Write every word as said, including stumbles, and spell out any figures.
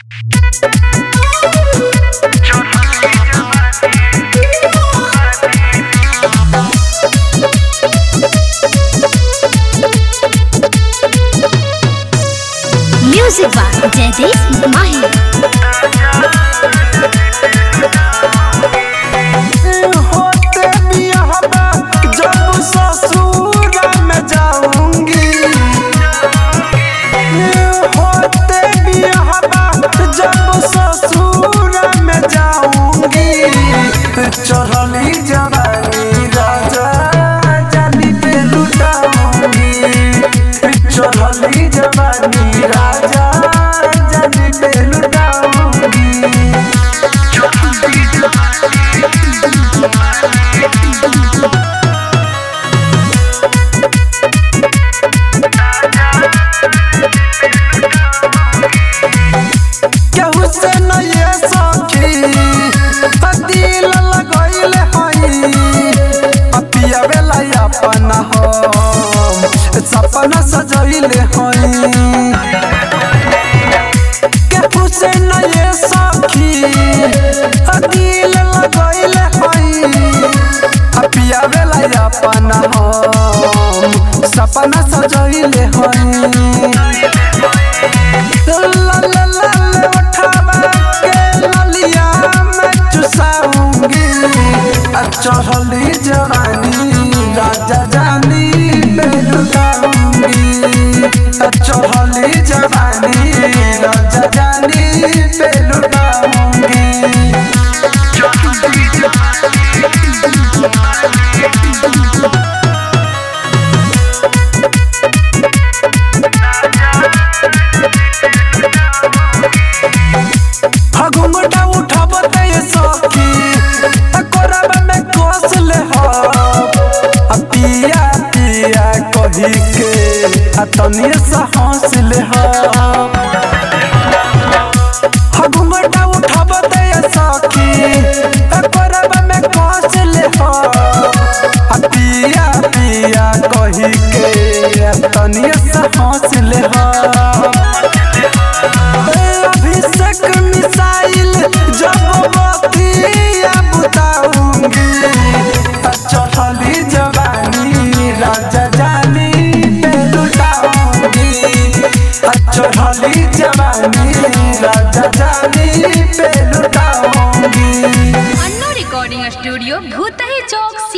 Music by Jaydeep माही। होते बियाहबा जब ससुर में जाऊंगी, होते बियाहबा जब ससुर में जाऊंगी, चढ़ली जवानी राजा जानी पे लुटाऊंगी, चढ़ली जवानी राजा जानी पे लुटाऊंगी। केहू से न ये सखी दिल लगैले हई, पियावे ला अपना हम सपना सजैले हई। केहू से न ये सखी दिल लगैले हई, पियावे ला अपना हम सपना सजैले हई। लाल लाल उठावा के ललिया में चुसाऊंगी, चढ़ली जवानी राजा जानी पे लुटाऊंगी, चढ़ली जवानी राजा जानी पे लुटाऊंगी। घुंघटा उठाब ते सखी कोरबा में कोस ले हो, पिया पिया कही के तनिए से हंस ले हो। घुंघटा उठाब ते सखी कोरबा में कोस ले हो, पिया पिया कही के तनिए से हंस ले हो। अभिषेक मिसाइल जब बतिया बुताऊंगी, चढ़ली जवानी राजा जानी पे लुटाऊंगी, चढ़ली जवानी राजा जानी पे लुटाऊंगी। अन्नू रिकॉर्डिंग स्टूडियो भूतही चौक।